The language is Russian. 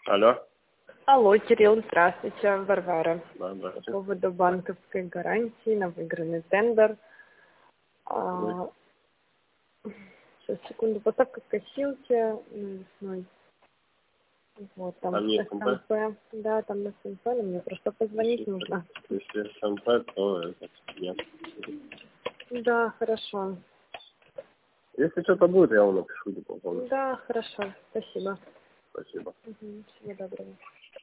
Алло. Алло, Кирилл, здравствуйте, Варвара. Да, По здравствуйте. поводу банковской гарантии на выигранный тендер. Сейчас, секунду, поставка косилки. Вот, там Там есть СМП? СМП. Да, там СМП, но мне просто позвонить нужно. Если СМП, то это нет. Да, хорошо. Если что-то будет, я вам напишу, не помню. Да, хорошо, спасибо. Спасибо. Всего доброго.